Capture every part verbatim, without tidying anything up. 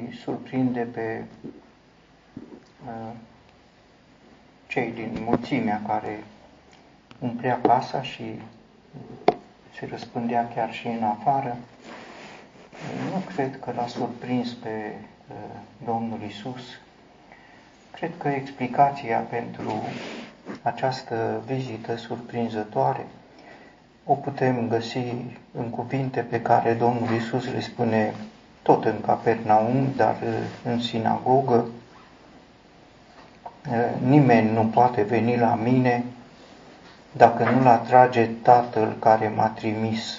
surprinde pe uh, cei din mulțimea care umplea casa și se răspândea chiar și în afară. Nu cred că l-a surprins pe uh, Domnul Iisus. Cred că explicația pentru această vizită surprinzătoare o putem găsi în cuvinte pe care Domnul Iisus le spune tot în Capernaum, dar în sinagogă. Nimeni nu poate veni la mine dacă nu-l atrage Tatăl care m-a trimis.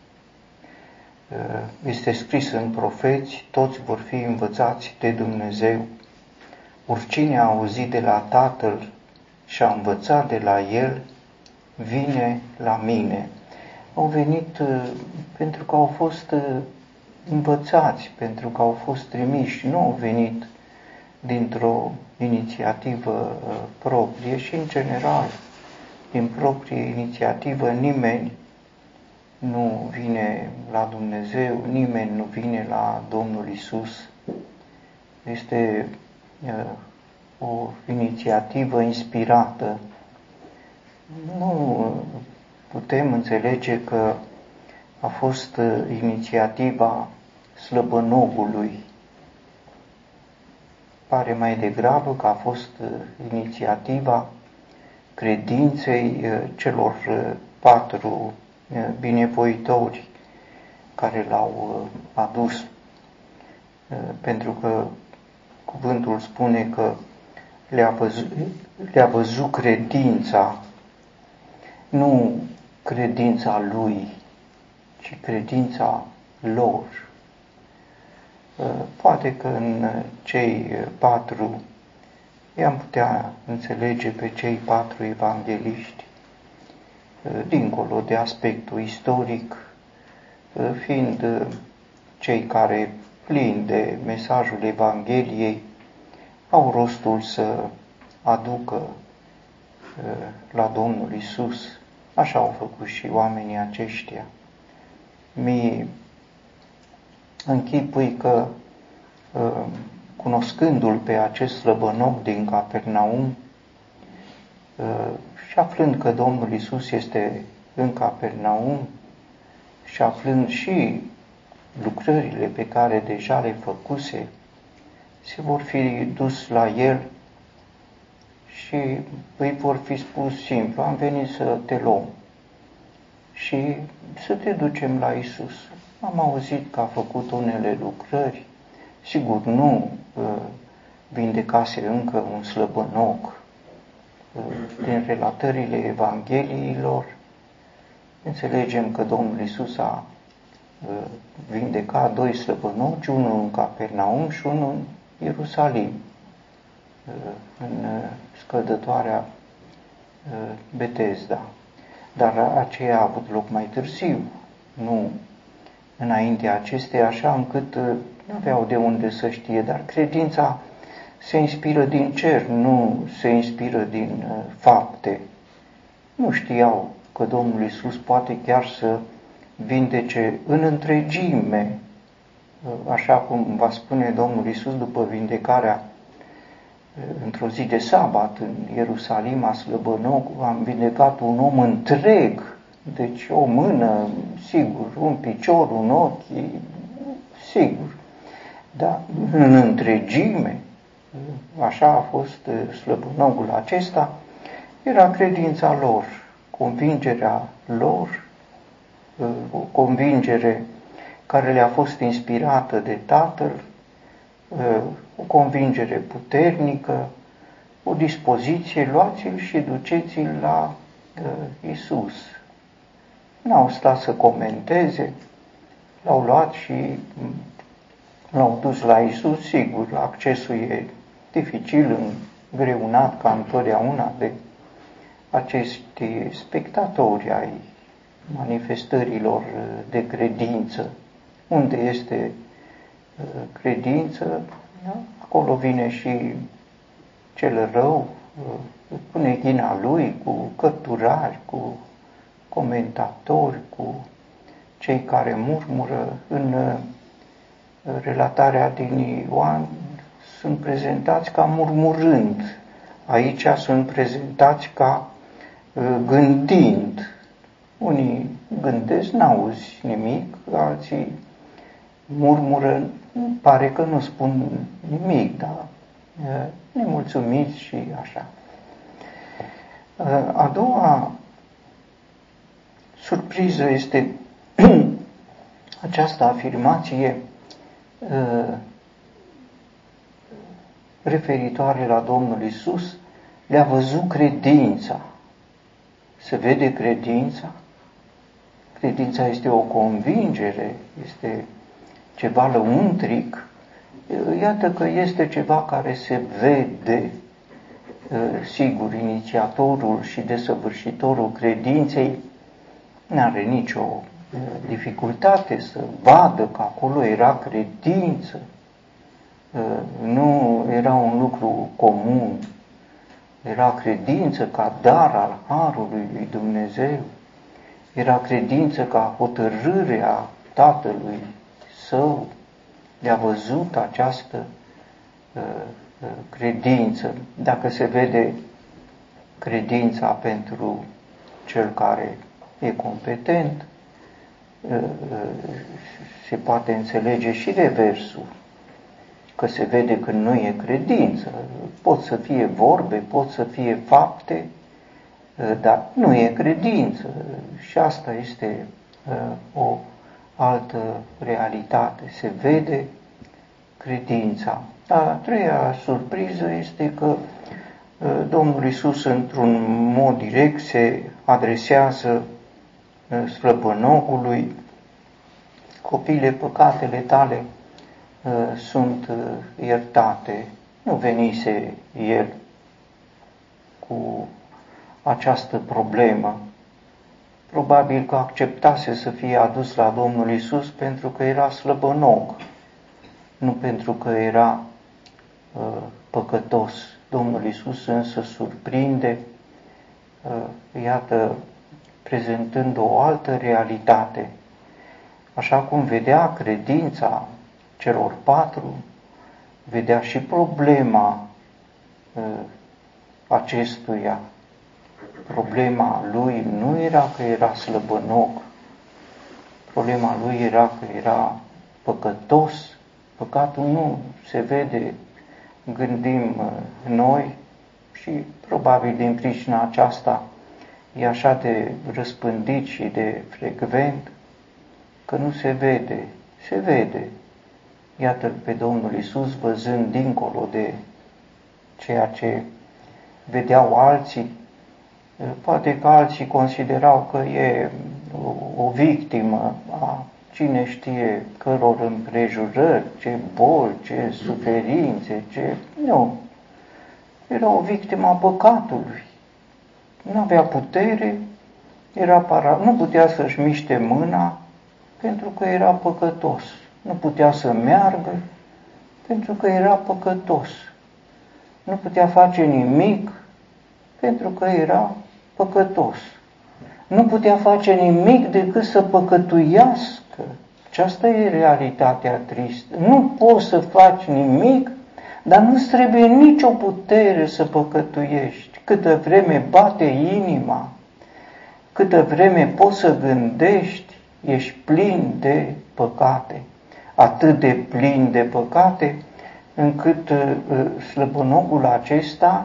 Este scris în profeți, toți vor fi învățați de Dumnezeu. Oricine a auzit de la Tatăl și a învățat de la El, vine la mine. Au venit uh, pentru că au fost uh, învățați, pentru că au fost trimiși, nu au venit dintr-o inițiativă uh, proprie și, în general, din proprie inițiativă, nimeni nu vine la Dumnezeu, nimeni nu vine la Domnul Iisus. Este uh, o inițiativă inspirată. Nu putem înțelege că a fost inițiativa slăbănogului. Pare mai degrabă că a fost inițiativa credinței celor patru binevoitori care l-au adus. Pentru că cuvântul spune că le-a văzut, le-a văzut credința, nu credința lui, ci credința lor. Poate că în cei patru i-am putea înțelege pe cei patru evangeliști, dincolo de aspectul istoric, fiind cei care, plini de mesajul Evangheliei, au rostul să aducă la Domnul Iisus. Așa au făcut și oamenii aceștia. Mi închipui că, cunoscându-l pe acest slăbănoc din Capernaum și aflând că Domnul Iisus este în Capernaum și aflând și lucrările pe care deja le făcuse, se vor fi dus la el și îi vor fi spus simplu: am venit să te luăm și să te ducem la Iisus. Am auzit că a făcut unele lucrări, sigur nu uh, vindecase încă un slăbănoc. Uh, din relatările Evangheliilor înțelegem că Domnul Iisus a uh, vindecat doi slăbănoci, unul în Capernaum și unul în Ierusalim, în scăldătoarea Betesda. Dar aceea a avut loc mai târziu, nu înainte acesteia, așa încât nu aveau de unde să știe, dar credința se inspiră din cer, nu se inspiră din fapte. Nu știau că Domnul Iisus poate chiar să vindece în întregime, așa cum va spune Domnul Iisus după vindecarea într-o zi de sabat în Ierusalim a slăbănocului, am vindecat un om întreg, deci o mână, sigur, un picior, un ochi, sigur, dar în întregime, așa a fost slăbănocul acesta, era credința lor, convingerea lor, o convingere care le-a fost inspirată de Tatăl, o convingere puternică, o dispoziție, luați-l și duceți-l la Iisus. N-au stat să comenteze, l-au luat și l-au dus la Iisus. Sigur, accesul e dificil, îngreunat ca întotdeauna de acești spectatori ai manifestărilor de credință. Unde este credință, acolo vine și cel rău, pune ghina lui cu cărturari, cu comentatori, cu cei care murmură în relatarea din Ioan sunt prezentați ca murmurând. Aici sunt prezentați ca gândind. Unii gândesc, n-auzi nimic, alții murmură, pare că nu spun nimic, dar nemulțumiți și așa. A doua surpriză este această afirmație referitoare la Domnul Iisus, le-a văzut credința. Se vede credința? Credința este o convingere, este ceva lăuntric. Iată că este ceva care se vede. Sigur, inițiatorul și desăvârșitorul credinței n-are nicio dificultate să vadă că acolo era credință. Nu era un lucru comun. Era credință ca dar al harului lui Dumnezeu. Era credință ca hotărâre a Tatălui Său. Le-a văzut această uh, credință. Dacă se vede credința pentru cel care e competent, uh, uh, se poate înțelege și reversul. Că se vede că nu e credință. Pot să fie vorbe, pot să fie fapte, dar nu e credință. Și asta este o altă realitate. Se vede credința. A treia surpriză este că Domnul Iisus, într-un mod direct, se adresează slăbănogului: copiile, păcatele tale sunt iertate. Nu venise el cu această problemă. Probabil că acceptase să fie adus la Domnul Iisus pentru că era slăbănog, nu pentru că era uh, păcătos. Domnul Iisus însă surprinde, uh, iată, prezentând o altă realitate. Așa cum vedea credința celor patru, vedea și problema uh, acestuia. Problema lui nu era că era slăbănog, problema lui era că era păcătos. Păcatul nu se vede, gândim noi, și probabil din pricina aceasta e așa de răspândit și de frecvent, că nu se vede, se vede. Iată-l pe Domnul Iisus văzând dincolo de ceea ce vedeau alții. Poate că alții considerau că e o victimă a cine știe căror împrejurări, ce boli, ce suferințe, ce... Nu. Era o victimă a păcatului. Nu avea putere, era para... nu putea să-și miște mâna pentru că era păcătos. Nu putea să meargă pentru că era păcătos. Nu putea face nimic pentru că era păcătos. Nu putea face nimic decât să păcătuiască. Aceasta e realitatea tristă. Nu poți să faci nimic, dar nu-ți trebuie nicio putere să păcătuiești. Câtă vreme bate inima, câtă vreme poți să gândești, ești plin de păcate. Atât de plin de păcate, încât uh, slăbănogul acesta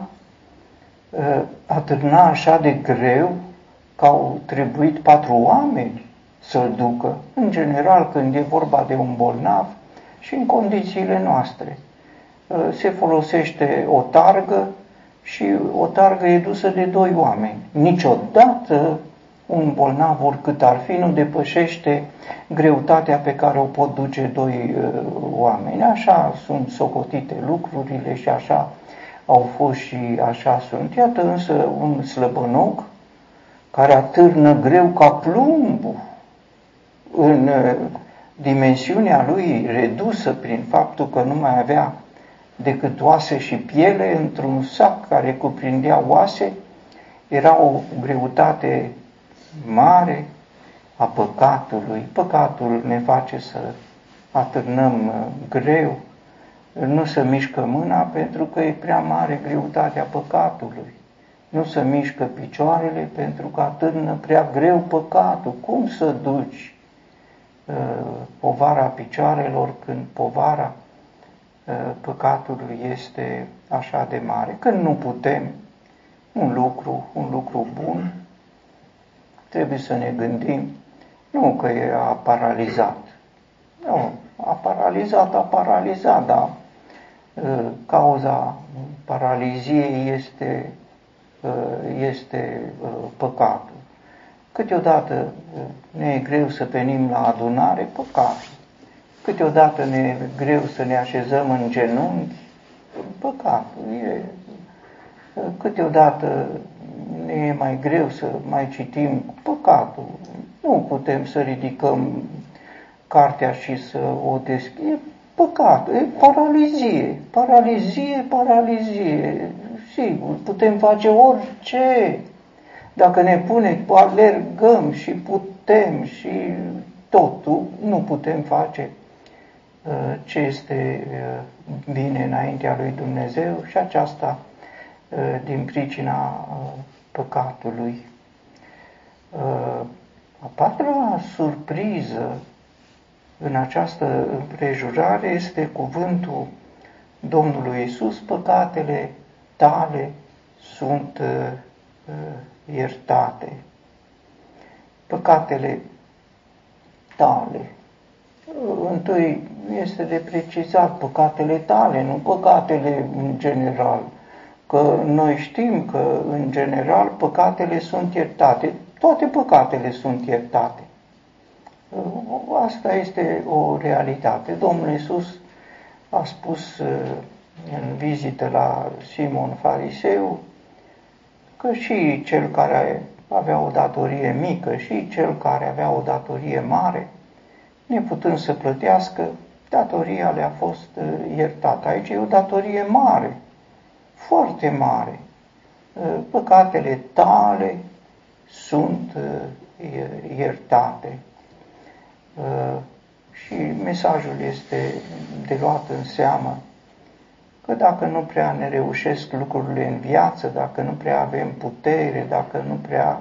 uh, atârna așa de greu că au trebuit patru oameni să-l ducă. În general, când e vorba de un bolnav și în condițiile noastre, uh, se folosește o targă și o targă e dusă de doi oameni. Niciodată un bolnav, oricât ar fi, nu depășește greutatea pe care o pot duce doi uh, oameni. Așa sunt socotite lucrurile și așa au fost și așa sunt. Iată însă un slăbănog care atârnă greu ca plumbul în uh, dimensiunea lui redusă prin faptul că nu mai avea decât oase și piele într-un sac care cuprindea oase. Era o greutate mare a păcatului. Păcatul ne face să atârnăm greu, nu se mișcă mâna pentru că e prea mare greutatea păcatului. Nu se mișcă picioarele pentru că atârnă prea greu păcatul. Cum să duci uh, povara picioarelor când povara uh, păcatului este așa de mare? Când nu putem, un lucru, un lucru bun, trebuie să ne gândim, nu că e a paralizat. Nu, a paralizat, a paralizat, dar uh, cauza paraliziei este este păcatul. Câteodată ne e greu să venim la adunare, păcatul. Câteodată ne e greu să ne așezăm în genunchi, păcatul. E, câteodată ne e mai greu să mai citim, păcatul. Nu putem să ridicăm cartea și să o deschidem, păcatul. E paralizie, paralizie, paralizie. Sigur, putem face orice. Dacă ne pune, alergăm și putem și totul, nu putem face uh, ce este uh, bine înaintea lui Dumnezeu și aceasta uh, din pricina uh, păcatului. Uh, a patra surpriză în această împrejurare este cuvântul Domnului Iisus: păcatele tale sunt uh, iertate. Păcatele tale. Întâi este de precizat păcatele tale, nu păcatele în general. Că noi știm că în general păcatele sunt iertate. Toate păcatele sunt iertate. Asta este o realitate. Domnul Iisus a spus în vizită la Simon Fariseu că și cel care avea o datorie mică și cel care avea o datorie mare, neputând să plătească, datoria le-a fost iertată. Aici e o datorie mare, foarte mare. Păcatele tale sunt iertate. Și mesajul este de luat în seamă că dacă nu prea ne reușesc lucrurile în viață, dacă nu prea avem putere, dacă nu prea,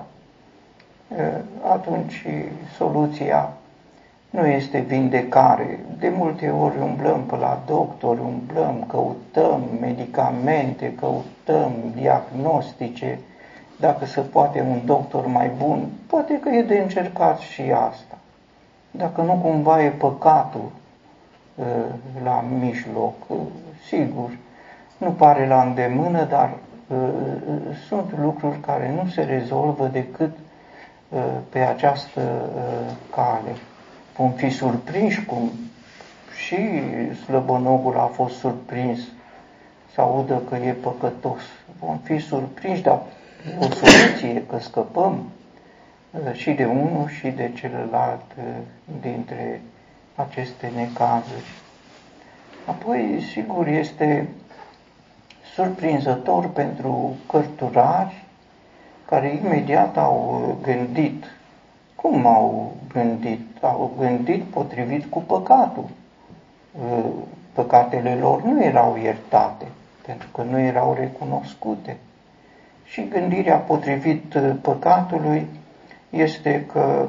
atunci soluția nu este vindecare. De multe ori umblăm pe la doctor, umblăm, căutăm medicamente, căutăm diagnostice, dacă se poate un doctor mai bun, poate că e de încercat și asta. Dacă nu cumva e păcatul la mijloc, sigur, nu pare la îndemână, dar sunt lucruri care nu se rezolvă decât pe această cale. Vom fi surprinși cum și slăbănogul a fost surprins să audă că e păcătos. Vom fi surprinși, dar o soluție că scăpăm și de unul și de celălalt dintre aceste necazuri. Apoi, sigur, este surprinzător pentru cărturari care imediat au gândit. Cum au gândit? Au gândit potrivit cu păcatul. Păcatele lor nu erau iertate, pentru că nu erau recunoscute. Și gândirea potrivit păcatului este că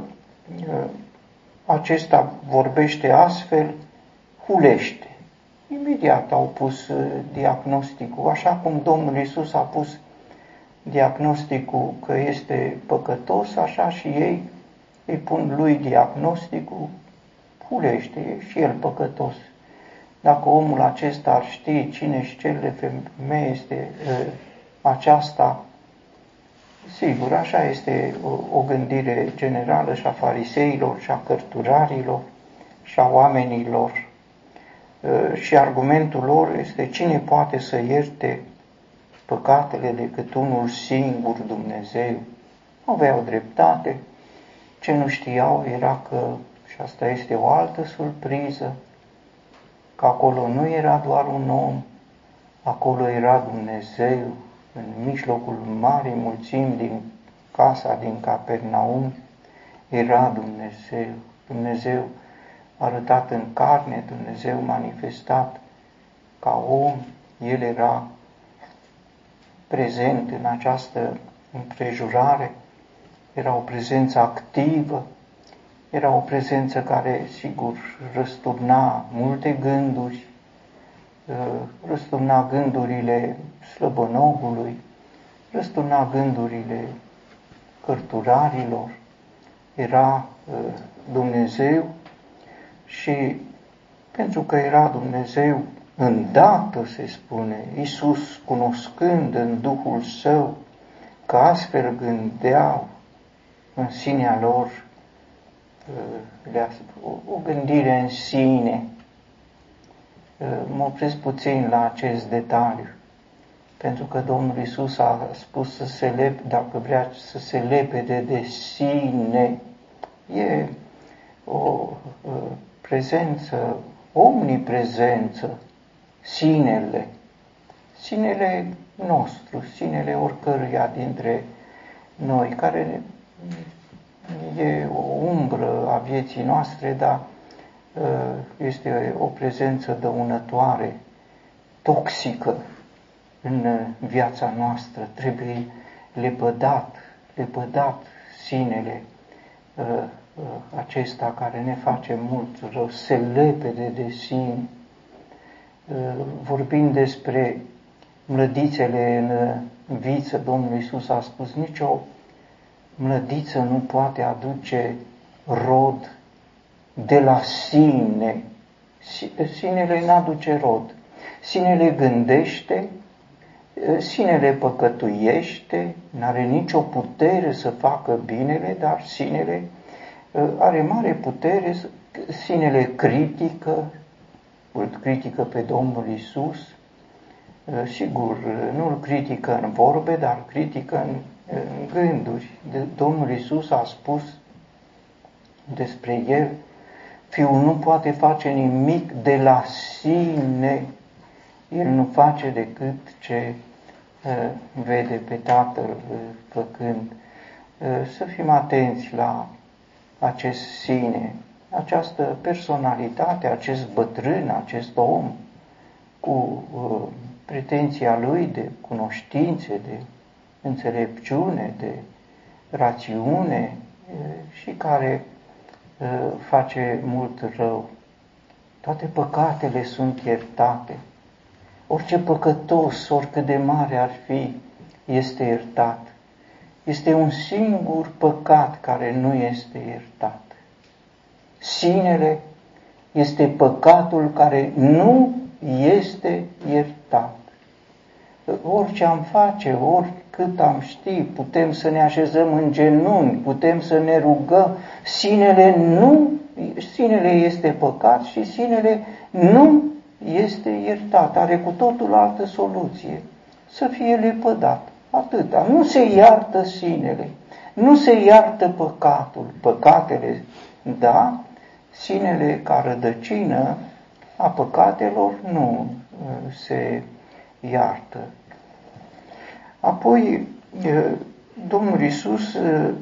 acesta vorbește astfel, hulește. Imediat au pus diagnosticul, așa cum Domnul Iisus a pus diagnosticul că este păcătos, așa și ei îi pun lui diagnosticul, hulește, e și el păcătos. Dacă omul acesta ar ști cine și ce de femeie este aceasta, sigur, așa este o, o gândire generală și a fariseilor, și a cărturarilor, și a oamenilor. Și argumentul lor este: cine poate să ierte păcatele decât unul singur, Dumnezeu? Aveau dreptate. Ce nu știau era că, și asta este o altă surpriză, că acolo nu era doar un om, acolo era Dumnezeu, în mijlocul marii mulțimi din casa din Capernaum, era Dumnezeu. Dumnezeu arătat în carne, Dumnezeu manifestat ca om, El era prezent în această împrejurare, era o prezență activă, era o prezență care, sigur, răsturna multe gânduri, răsturna gândurile slăbănogului, răsturna gândurile cărturarilor, era Dumnezeu și pentru că era Dumnezeu, îndată se spune, Iisus, cunoscând în Duhul Său că astfel gândeau în sinea lor, o gândire în sine. Mă opresc puțin la acest detaliu, pentru că Domnul Iisus a spus să se lep, dacă vrea să se lepede de sine. E o prezență, omniprezență, sinele, sinele nostru, sinele oricăruia dintre noi, care e o umbră a vieții noastre, dar este o prezență dăunătoare, toxică în viața noastră. Trebuie lepădat, lepădat sinele acesta care ne face mult rău, se lepede de sine. Vorbind despre mlădițele în viță, Domnul Iisus a spus, nicio mlădiță nu poate aduce rod de la sine. Sinele n-aduce rod. Sinele gândește, sinele păcătuiește, n-are nicio putere să facă binele, dar sinele are mare putere, sinele critică, îl critică pe Domnul Iisus, sigur, nu îl critică în vorbe, dar critică în, în gânduri. Domnul Iisus a spus despre el, Fiul nu poate face nimic de la sine, el nu face decât ce uh, vede pe Tatăl uh, făcând. Uh, să fim atenți la acest sine, această personalitate, acest bătrân, acest om, cu uh, pretenția lui de cunoștințe, de înțelepciune, de rațiune uh, și care uh, face mult rău. Toate păcatele sunt iertate. Orice păcătos, oricât de mare ar fi, este iertat. Este un singur păcat care nu este iertat. Sinele este păcatul care nu este iertat. Orice am face, oricât am ști, putem să ne așezăm în genunchi, putem să ne rugăm, sinele nu, sinele este păcat și sinele nu este iertat, are cu totul altă soluție, să fie lepădat, atâta. Nu se iartă sinele, nu se iartă păcatul, păcatele, da, sinele ca rădăcină a păcatelor nu se iartă. Apoi, Domnul Iisus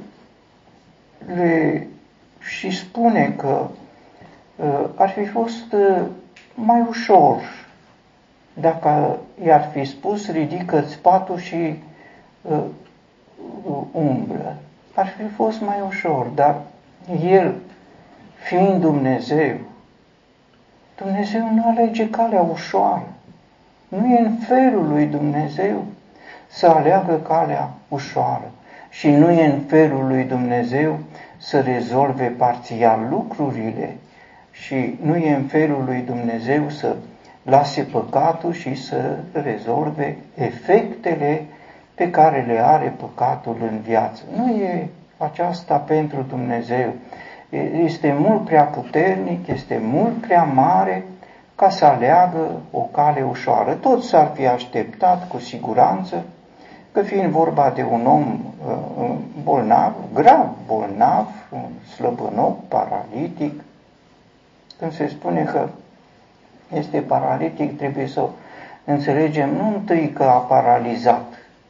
le și spune că ar fi fost mai ușor dacă i-ar fi spus, ridică-ți patul și uh, umblă. Ar fi fost mai ușor, dar El, fiind Dumnezeu, Dumnezeu nu alege calea ușoară. Nu e în felul lui Dumnezeu să aleagă calea ușoară și nu e în felul lui Dumnezeu să rezolve parțial lucrurile și nu e în felul lui Dumnezeu să lase păcatul și să rezolve efectele pe care le are păcatul în viață. Nu e aceasta pentru Dumnezeu. Este mult prea puternic, este mult prea mare ca să aleagă o cale ușoară. Toți s-ar fi așteptat cu siguranță că fiind vorba de un om uh, bolnav, grav bolnav, slăbănoc, paralitic, când se spune că este paralitic, trebuie să înțelegem nu întâi că a paralizat,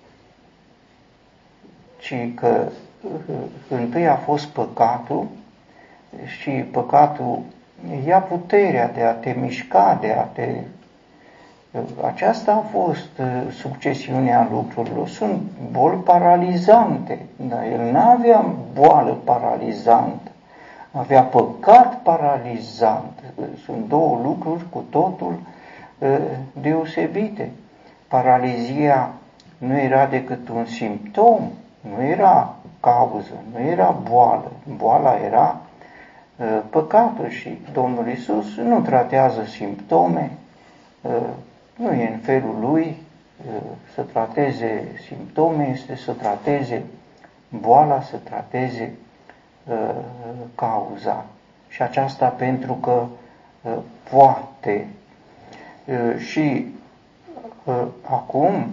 ci că întâi a fost păcatul și păcatul ia puterea de a te mișca, de a te... Aceasta a fost succesiunea lucrurilor. Sunt boli paralizante, dar el nu avea boală paralizantă, avea păcat paralizant. Sunt două lucruri cu totul deosebite. Paralizia nu era decât un simptom, nu era cauză, nu era boală. Boala era păcatul și Domnul Iisus nu tratează simptome, nu e în felul lui să trateze simptome, este să trateze boala, să trateze cauza. Și aceasta pentru că poate. Și acum,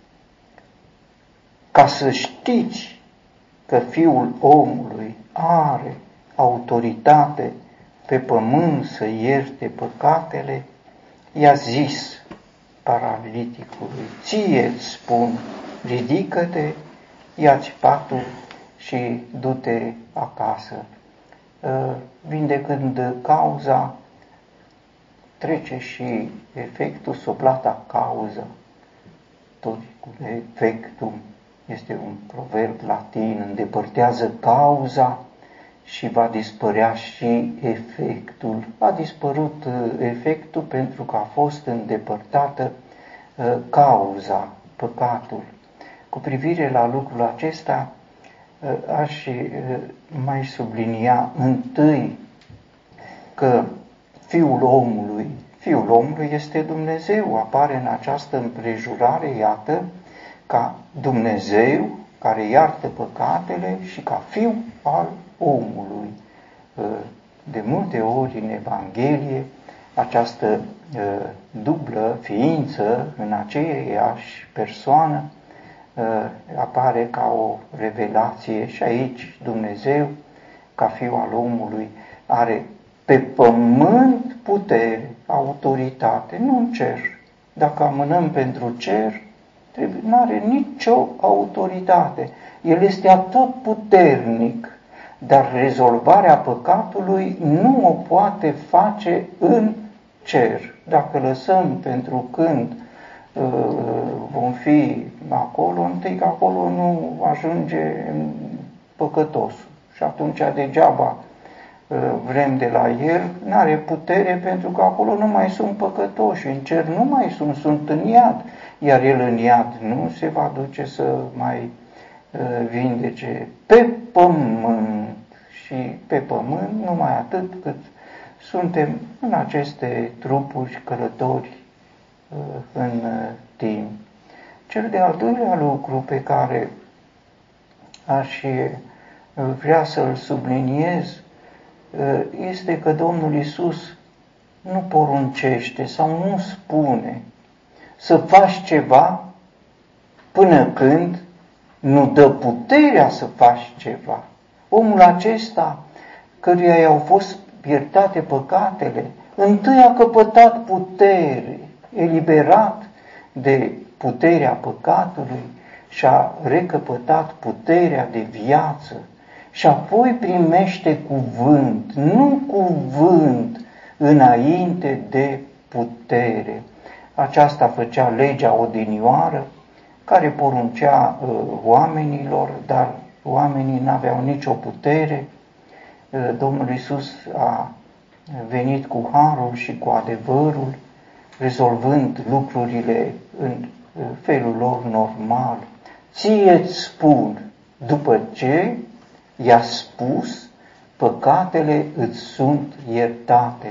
ca să știți că Fiul omului are autoritate pe pământ să ierte păcatele, i-a zis paraliticului, ție-ți spun, ridică-te, ia-ți patul și du-te acasă. Vindecând cauza, trece și efectul soplata cauză. Tot cu efectul este un proverb latin, îndepărtează cauza și va dispărea și efectul. A dispărut efectul pentru că a fost îndepărtată cauza, păcatul. Cu privire la lucrul acesta, aș mai sublinia întâi că Fiul omului, Fiul omului este Dumnezeu, apare în această împrejurare, iată, ca Dumnezeu care iartă păcatele și ca Fiu al omului. De multe ori în Evanghelie această dublă ființă în aceeași persoană apare ca o revelație și aici Dumnezeu ca Fiul al omului are pe pământ putere, autoritate, nu în cer. Dacă amânăm pentru cer, nu are nicio autoritate. El este atotputernic, dar rezolvarea păcatului nu o poate face în cer. Dacă lăsăm pentru când uh, vom fi acolo, întâi că acolo nu ajunge păcătosul. Și atunci degeaba uh, vrem de la el, n-are putere pentru că acolo nu mai sunt păcătoși, în cer nu mai sunt, sunt în iad, iar el în iad nu se va duce să mai uh, vindece pe pământ. Și pe pământ numai atât cât suntem în aceste trupuri călători uh, în uh, timp. Cel de-al doilea lucru pe care aș uh, vrea să-l subliniez uh, este că Domnul Iisus nu poruncește sau nu spune să faci ceva până când nu dă puterea să faci ceva. Omul acesta, căruia i-au fost iertate păcatele, întâi a căpătat putere, eliberat de puterea păcatului și a recăpătat puterea de viață și apoi primește cuvânt, nu cuvânt înainte de putere. Aceasta făcea legea odinioară, care poruncea uh, oamenilor, dar oamenii n-aveau nicio putere. Domnul Iisus a venit cu harul și cu adevărul, rezolvând lucrurile în felul lor normal. Ție-ți spun, după ce i-a spus, păcatele îți sunt iertate.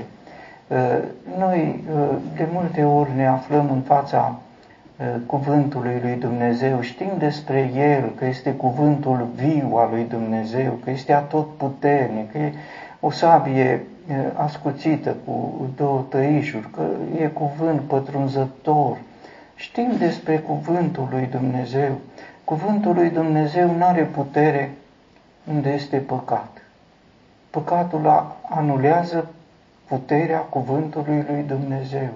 Noi de multe ori ne aflăm în fața cuvântului lui Dumnezeu, știm despre El că este cuvântul viu al lui Dumnezeu, că este atotputernic, că e o sabie ascuțită cu două tăișuri, că e cuvânt pătrunzător. Știm despre cuvântul lui Dumnezeu. Cuvântul lui Dumnezeu nu are putere unde este păcat. Păcatul anulează puterea cuvântului lui Dumnezeu.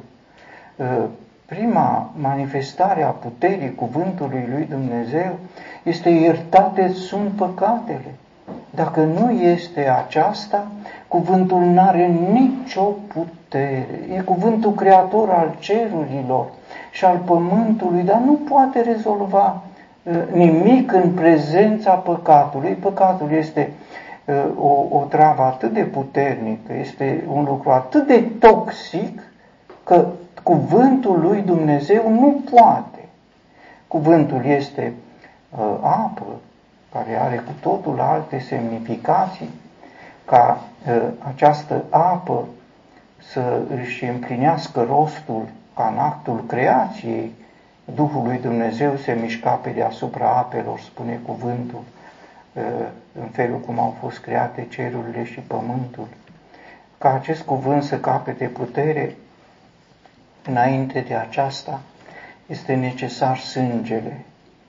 Prima manifestare a puterii cuvântului lui Dumnezeu este iertate sunt păcatele. Dacă nu este aceasta, cuvântul nu are nicio putere. E cuvântul creator al cerurilor și al pământului, dar nu poate rezolva nimic în prezența păcatului. Păcatul este o, o travă atât de puternică, este un lucru atât de toxic, că cuvântul lui Dumnezeu nu poate. Cuvântul este uh, apă, care are cu totul alte semnificații, ca uh, această apă să își împlinească rostul ca în actul creației. Duhul lui Dumnezeu se mișca pe deasupra apelor, spune cuvântul, uh, în felul cum au fost create cerurile și pământul. Ca acest cuvânt să capete putere, înainte de aceasta este necesar sângele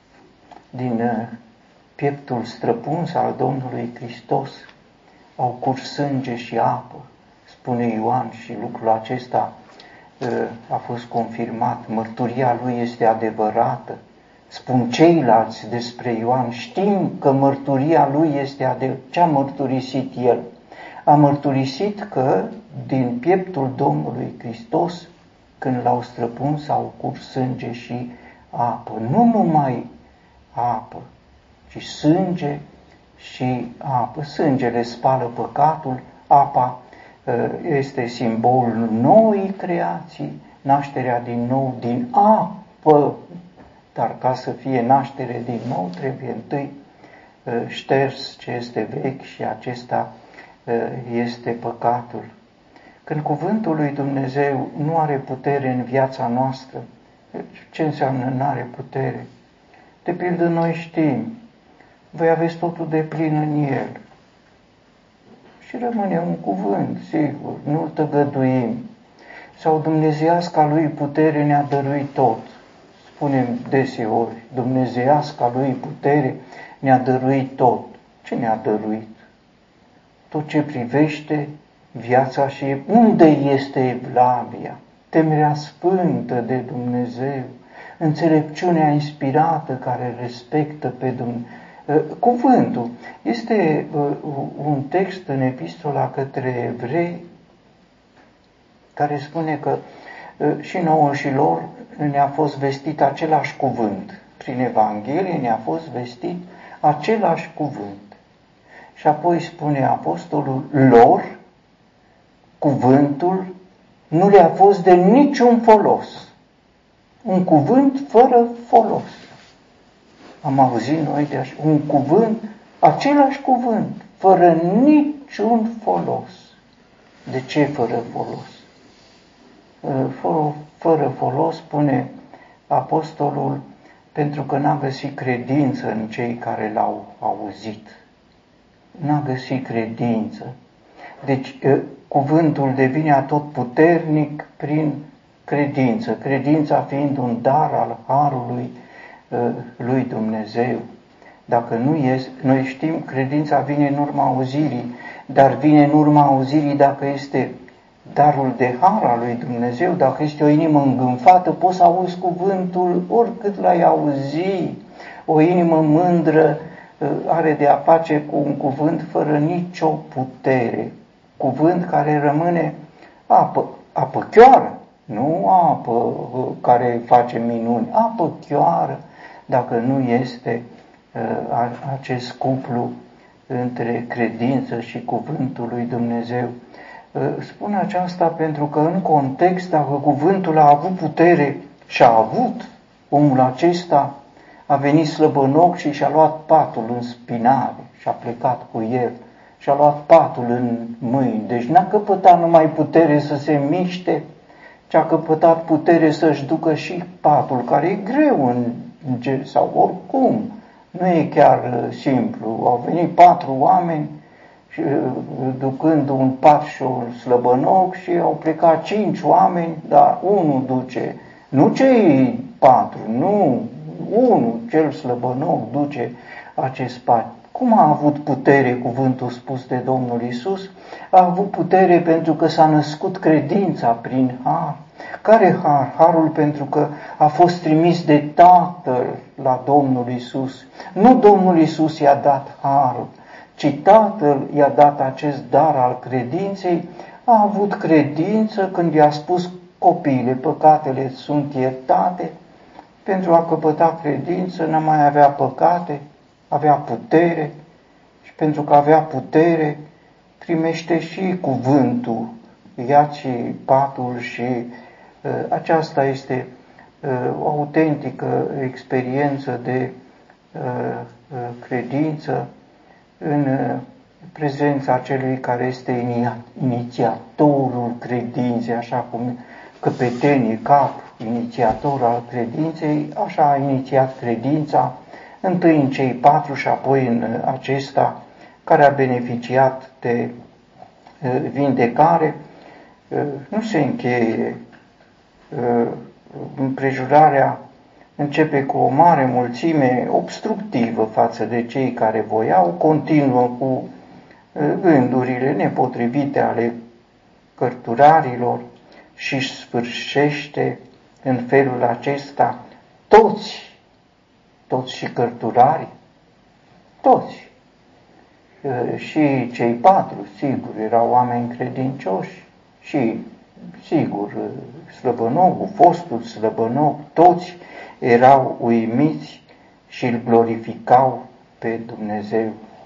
din pieptul străpuns al Domnului Hristos. Au curs sânge și apă, spune Ioan, și lucrul acesta a fost confirmat. Mărturia lui este adevărată. Spun ceilalți despre Ioan, știm că mărturia lui este adevărată. Ce a mărturisit el? A mărturisit că din pieptul Domnului Hristos, când l-au străpuns, au curs sânge și apă. Nu numai apă, ci sânge și apă. Sângele spală păcatul, apa este simbolul noii creații, nașterea din nou din apă. Dar ca să fie naștere din nou, trebuie întâi șters ce este vechi și acesta este păcatul. Când cuvântul lui Dumnezeu nu are putere în viața noastră, ce înseamnă nu are putere? De pildă, noi știm, voi aveți totul de plin în el. Și rămâne un cuvânt, sigur, nu-l tăgăduim. Sau dumnezeiasca lui putere ne-a dăruit tot. Spunem deseori, dumnezeiasca lui putere ne-a dăruit tot. Ce ne-a dăruit? Tot ce privește viața și unde este evlavia, temerea sfântă de Dumnezeu, înțelepciunea inspirată care respectă pe Dumnezeu. Cuvântul este un text în epistola către evrei care spune că și nouă și lor ne-a fost vestit același cuvânt. Prin Evanghelie ne-a fost vestit același cuvânt. Și apoi spune apostolul lor, cuvântul nu le-a fost de niciun folos. Un cuvânt fără folos. Am auzit noi de așa, un cuvânt, același cuvânt, fără niciun folos. De ce fără folos? Fără, fără folos, spune apostolul, pentru că n-a găsit credință în cei care l-au auzit. N-a găsit credință. Deci cuvântul devine atotputernic prin credință, credința fiind un dar al harului lui Dumnezeu. Dacă nu este, noi știm, credința vine în urma auzirii, dar vine în urma auzirii dacă este darul de har al lui Dumnezeu, dacă este o inimă îngânfată, poți să auzi cuvântul oricât l-ai auzi. O inimă mândră are de a face cu un cuvânt fără nicio putere. Cuvânt care rămâne apă, apă chioară, nu apă care face minuni, apă chioară, dacă nu este uh, acest cuplu între credință și cuvântul lui Dumnezeu. Uh, spun aceasta pentru că în context, dacă cuvântul a avut putere și a avut, omul acesta a venit slăbănoc și și-a luat patul în spinare și a plecat cu el și a luat patul în mâini. Deci n-a căpătat numai putere să se miște, ci a căpătat putere să-și ducă și patul, care e greu în sau oricum, nu e chiar simplu. Au venit patru oameni și, ducând un pat și un slăbănoc și au plecat cinci oameni, dar unul duce, nu cei patru, nu, unul, cel slăbănoc, duce acest pat. Cum a avut putere cuvântul spus de Domnul Iisus? A avut putere pentru că s-a născut credința prin har. Care har? Harul pentru că a fost trimis de Tatăl la Domnul Iisus. Nu Domnul Iisus i-a dat harul, ci Tatăl i-a dat acest dar al credinței, a avut credință când i-a spus: copiile, păcatele sunt iertate. Pentru a căpăta credință n-a mai avea păcate, avea putere, și pentru că avea putere primește și cuvântul, ia-ți patul și uh, aceasta este uh, o autentică experiență de uh, uh, credință în uh, prezența celui care este inițiatorul credinței, așa cum căpetenie, cap, inițiator al credinței, așa a inițiat credința, întâi în cei patru și apoi în acesta care a beneficiat de vindecare. Nu se încheie. Împrejurarea începe cu o mare mulțime obstructivă față de cei care voiau, continuă cu gândurile nepotrivite ale cărturarilor și sfârșește în felul acesta: toți, toți și cărturarii, toți, și cei patru, sigur, erau oameni credincioși și, sigur, slăbănogul, fostul slăbănog, toți erau uimiți și îl glorificau pe Dumnezeu